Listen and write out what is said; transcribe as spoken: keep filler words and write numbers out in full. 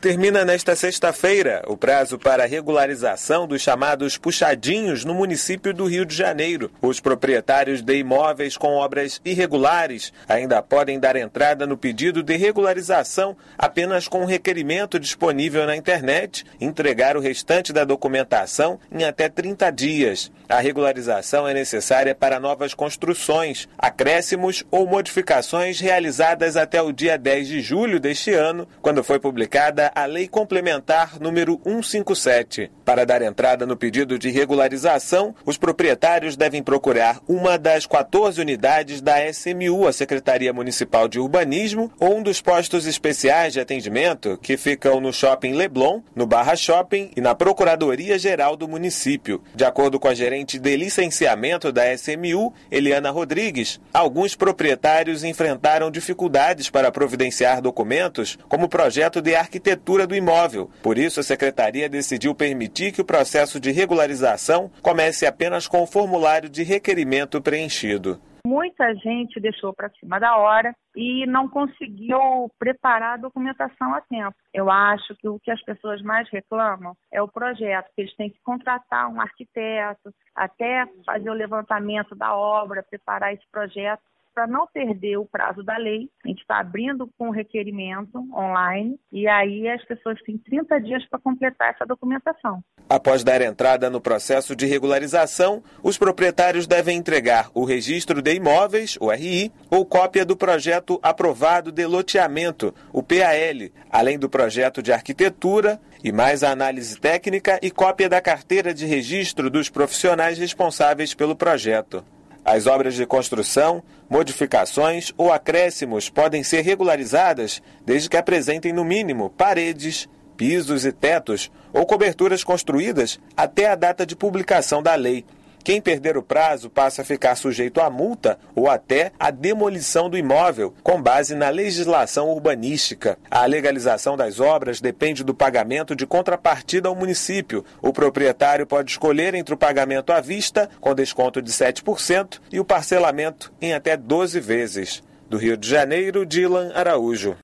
Termina nesta sexta-feira o prazo para a regularização dos chamados puxadinhos no município do Rio de Janeiro. Os proprietários de imóveis com obras irregulares ainda podem dar entrada no pedido de regularização apenas com um requerimento disponível na internet e entregar o restante da documentação em até trinta dias. A regularização é necessária para novas construções, acréscimos ou modificações realizadas até o dia dez de julho deste ano, quando foi publicada a Lei Complementar número cento e cinquenta e sete. Para dar entrada no pedido de regularização, os proprietários devem procurar uma das quatorze unidades da S M U, a Secretaria Municipal de Urbanismo, ou um dos postos especiais de atendimento que ficam no Shopping Leblon, no Barra Shopping e na Procuradoria-Geral do município. De acordo com a gerente de licenciamento da S M U, Eliana Rodrigues, alguns proprietários enfrentaram dificuldades para providenciar documentos, como o projeto de arquitetura do imóvel. Por isso, a Secretaria decidiu permitir que o processo de regularização comece apenas com o formulário de requerimento preenchido. Muita gente deixou para cima da hora e não conseguiu preparar a documentação a tempo. Eu acho que o que as pessoas mais reclamam é o projeto, que eles têm que contratar um arquiteto, até fazer o levantamento da obra, preparar esse projeto. Para não perder o prazo da lei, a gente está abrindo com requerimento online e aí as pessoas têm trinta dias para completar essa documentação. Após dar entrada no processo de regularização, os proprietários devem entregar o registro de imóveis, o R I, ou cópia do projeto aprovado de loteamento, o P A L, além do projeto de arquitetura e mais a análise técnica e cópia da carteira de registro dos profissionais responsáveis pelo projeto. As obras de construção, modificações ou acréscimos podem ser regularizadas desde que apresentem, no mínimo, paredes, pisos e tetos ou coberturas construídas até a data de publicação da lei. Quem perder o prazo passa a ficar sujeito a multa ou até a demolição do imóvel, com base na legislação urbanística. A legalização das obras depende do pagamento de contrapartida ao município. O proprietário pode escolher entre o pagamento à vista, com desconto de sete por cento, e o parcelamento em até doze vezes. Do Rio de Janeiro, Dilan Araújo.